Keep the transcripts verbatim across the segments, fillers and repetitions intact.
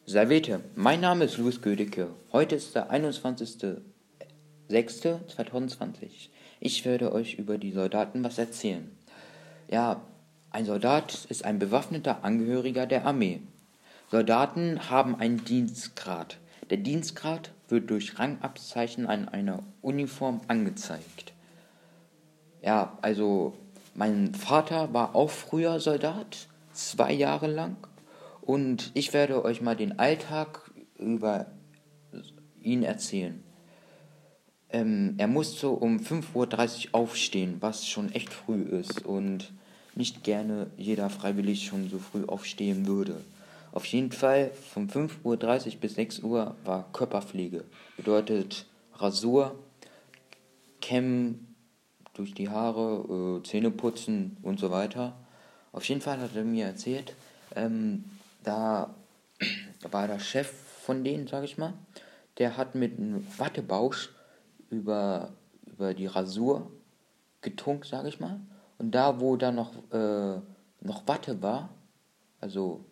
Salvete, mein Name ist Louis Gödecke. Heute ist der einundzwanzigster sechster zweitausendzwanzig. Ich werde euch über die Soldaten was erzählen. Ja, ein Soldat ist ein bewaffneter Angehöriger der Armee. Soldaten haben einen Dienstgrad. Der Dienstgrad wird durch Rangabzeichen an einer Uniform angezeigt. Ja, also mein Vater war auch früher Soldat, zwei Jahre lang. Und ich werde euch mal den Alltag über ihn erzählen. Ähm, er musste um fünf Uhr dreißig aufstehen, was schon echt früh ist und nicht gerne jeder freiwillig schon so früh aufstehen würde. Auf jeden Fall von fünf Uhr dreißig bis sechs Uhr war Körperpflege. Bedeutet Rasur, Kämmen durch die Haare, äh, Zähne putzen und so weiter. Auf jeden Fall hat er mir erzählt, ähm, da war der Chef von denen, sag ich mal, der hat mit einem Wattebausch über, über die Rasur getunkt, sag ich mal. Und da, wo da noch, äh, noch Watte war, also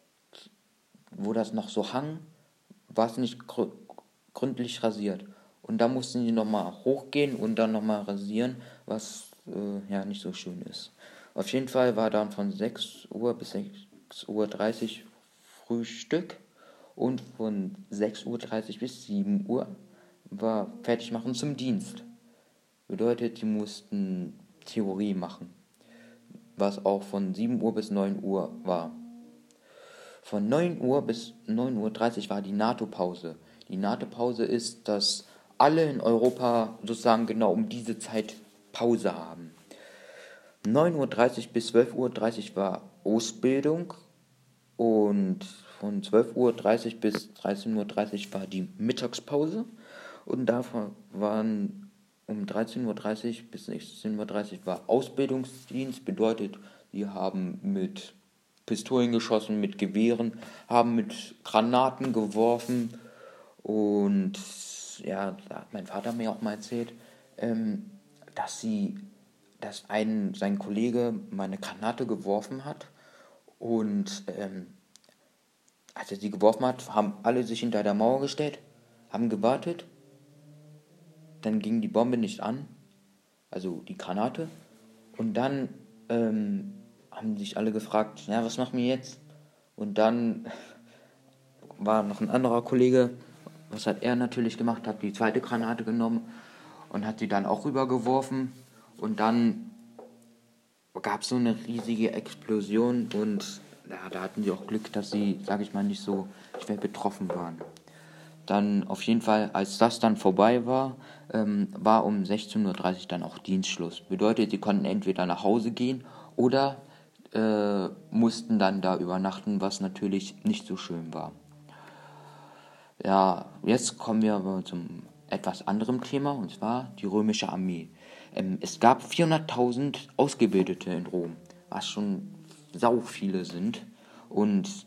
wo das noch so hang, war es nicht gr- gründlich rasiert. Und da mussten die nochmal hochgehen und dann nochmal rasieren, was äh, ja nicht so schön ist. Auf jeden Fall war dann von sechs Uhr bis sechs Uhr dreißig Frühstück und von sechs Uhr dreißig bis sieben Uhr war fertig machen zum Dienst. Bedeutet, die mussten Theorie machen, was auch von sieben Uhr bis neun Uhr war. Von neun Uhr bis neun Uhr dreißig war die NATO-Pause. Die NATO-Pause ist, dass alle in Europa sozusagen genau um diese Zeit Pause haben. neun Uhr dreißig bis zwölf Uhr dreißig war Ausbildung und von zwölf Uhr dreißig bis dreizehn Uhr dreißig war die Mittagspause und davon waren um dreizehn Uhr dreißig bis sechzehn Uhr dreißig war Ausbildungsdienst, bedeutet, die haben mit Pistolen geschossen, mit Gewehren, haben mit Granaten geworfen und ja, da hat mein Vater mir auch mal erzählt, ähm, dass sie, dass ein, sein Kollege mal eine Granate geworfen hat und ähm, als er sie geworfen hat, haben alle sich hinter der Mauer gestellt, haben gewartet, dann ging die Bombe nicht an, also die Granate, und dann ähm, haben sich alle gefragt, ja, was machen wir jetzt? Und dann war noch ein anderer Kollege, was hat er natürlich gemacht, hat die zweite Granate genommen und hat sie dann auch rübergeworfen und dann gab es so eine riesige Explosion und ja, da hatten sie auch Glück, dass sie, sage ich mal, nicht so schwer betroffen waren. Dann auf jeden Fall, als das dann vorbei war, ähm, war um sechzehn Uhr dreißig dann auch Dienstschluss. Bedeutet, sie konnten entweder nach Hause gehen oder äh, mussten dann da übernachten, was natürlich nicht so schön war. Ja, jetzt kommen wir aber zum etwas anderem Thema, und zwar die römische Armee. Ähm, es gab vierhunderttausend Ausgebildete in Rom, was schon sau viele sind. Und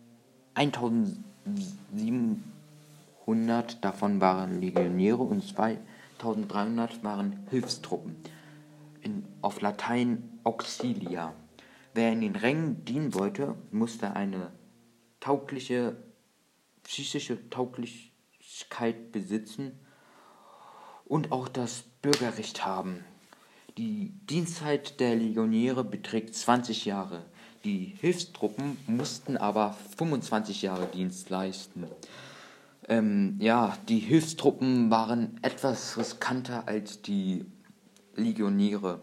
eintausendsiebenhundert davon waren Legionäre und zweitausenddreihundert waren Hilfstruppen. In, auf Latein Auxilia. Wer in den Rängen dienen wollte, musste eine taugliche psychische Tauglichkeit besitzen und auch das Bürgerrecht haben. Die Dienstzeit der Legionäre beträgt zwanzig Jahre. Die Hilfstruppen mussten aber fünfundzwanzig Jahre Dienst leisten. Ähm, ja, die Hilfstruppen waren etwas riskanter als die Legionäre,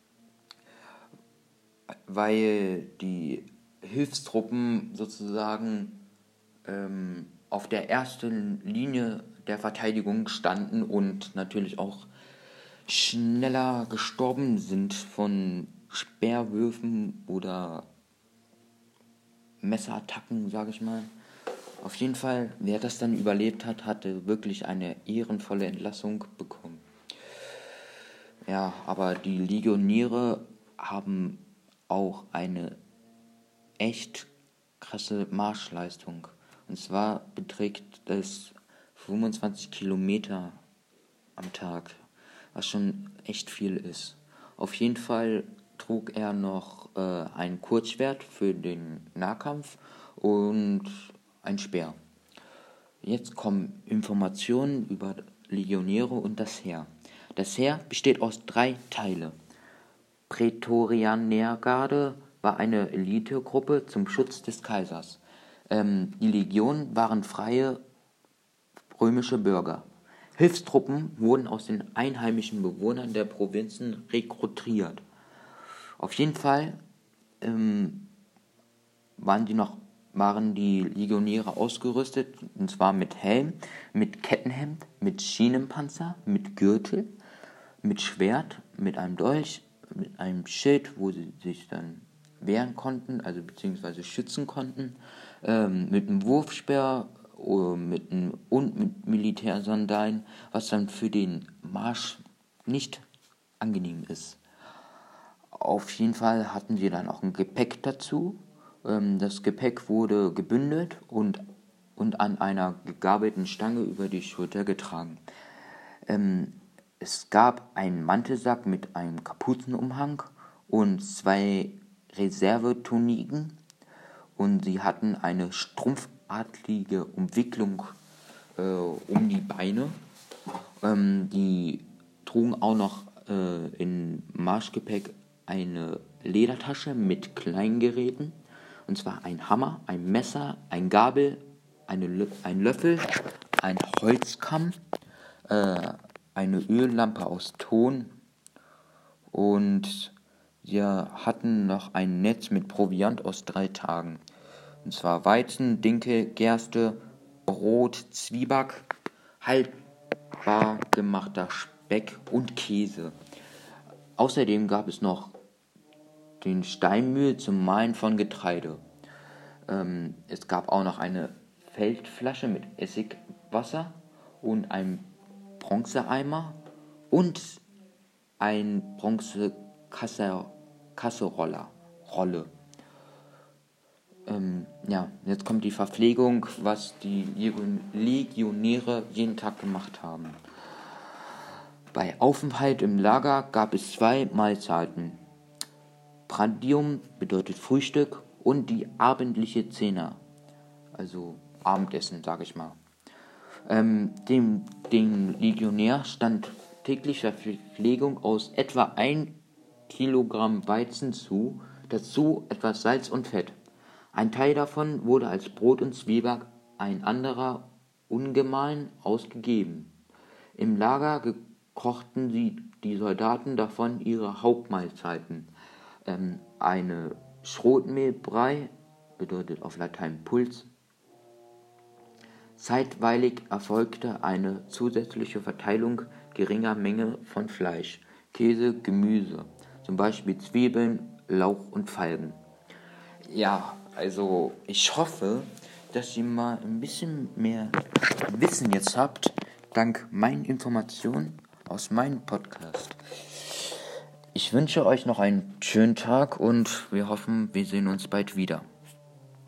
weil die Hilfstruppen sozusagen ähm, auf der ersten Linie der Verteidigung standen und natürlich auch schneller gestorben sind von Speerwürfen oder Messerattacken, sage ich mal. Auf jeden Fall, wer das dann überlebt hat, hatte wirklich eine ehrenvolle Entlassung bekommen. Ja, aber die Legionäre haben auch eine echt krasse Marschleistung. Und zwar beträgt es fünfundzwanzig Kilometer am Tag, was schon echt viel ist. Auf jeden Fall trug er noch äh, ein Kurzschwert für den Nahkampf und ein Speer. Jetzt kommen Informationen über Legionäre und das Heer. Das Heer besteht aus drei Teilen. Prätorianergarde war eine Elitegruppe zum Schutz des Kaisers. Ähm, die Legionen waren freie römische Bürger. Hilfstruppen wurden aus den einheimischen Bewohnern der Provinzen rekrutiert. Auf jeden Fall ähm, waren die noch waren die Legionäre ausgerüstet, und zwar mit Helm, mit Kettenhemd, mit Schienenpanzer, mit Gürtel, mit Schwert, mit einem Dolch, mit einem Schild, wo sie sich dann wehren konnten, also beziehungsweise schützen konnten, ähm, mit einem Wurfspeer äh, mit einem, und mit Militärsandalen, was dann für den Marsch nicht angenehm ist. Auf jeden Fall hatten sie dann auch ein Gepäck dazu. Ähm, das Gepäck wurde gebündelt und, und an einer gegabelten Stange über die Schulter getragen. Ähm, es gab einen Mantelsack mit einem Kapuzenumhang und zwei Reservetuniken und sie hatten eine strumpfartige Umwicklung äh, um die Beine. Ähm, die trugen auch noch äh, in Marschgepäck eine Ledertasche mit Kleingeräten, und zwar ein Hammer, ein Messer, ein Gabel, eine Lö- ein Löffel, ein Holzkamm, äh, eine Öllampe aus Ton und wir hatten noch ein Netz mit Proviant aus drei Tagen. Und zwar Weizen, Dinkel, Gerste, Brot, Zwieback, haltbar gemachter Speck und Käse. Außerdem gab es noch den Steinmühl zum Mahlen von Getreide. Ähm, es gab auch noch eine Feldflasche mit Essigwasser und ein Bronzeeimer und ein Bronze-Kasserolle. Rolle. Ähm, ja, jetzt kommt die Verpflegung, was die Legionäre jeden Tag gemacht haben. Bei Aufenthalt im Lager gab es zwei Mahlzeiten. Prandium bedeutet Frühstück und die abendliche Cena, also Abendessen, sage ich mal. Ähm, dem, dem Legionär stand tägliche Verpflegung aus etwa ein Kilogramm Weizen zu, dazu etwas Salz und Fett. Ein Teil davon wurde als Brot und Zwieback, ein anderer ungemahlen ausgegeben. Im Lager kochten sie die Soldaten davon ihre Hauptmahlzeiten. Ähm, eine Schrotmehlbrei, bedeutet auf Latein Puls. Zeitweilig erfolgte eine zusätzliche Verteilung geringer Menge von Fleisch, Käse, Gemüse, zum Beispiel Zwiebeln, Lauch und Feigen. Ja, also ich hoffe, dass ihr mal ein bisschen mehr Wissen jetzt habt, dank meinen Informationen aus meinem Podcast. Ich wünsche euch noch einen schönen Tag und wir hoffen, wir sehen uns bald wieder.